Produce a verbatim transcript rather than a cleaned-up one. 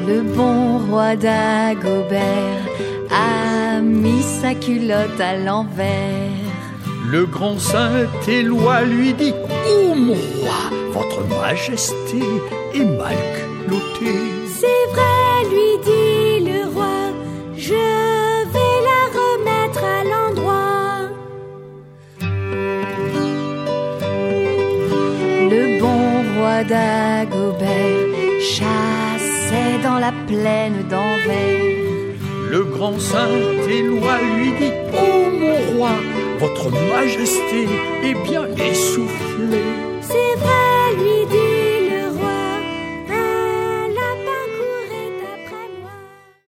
Le bon roi Dagobert a mis sa culotte à l'envers. Le grand Saint-Éloi lui dit: ô mon roi, votre majesté est mal culottée. C'est vrai, lui dit le roi, je vais la remettre à l'endroit. Le bon roi Dagobert chassait dans la plaine d'Anvers. Le grand Saint-Éloi lui dit: ô mon roi, votre majesté est bien essoufflée.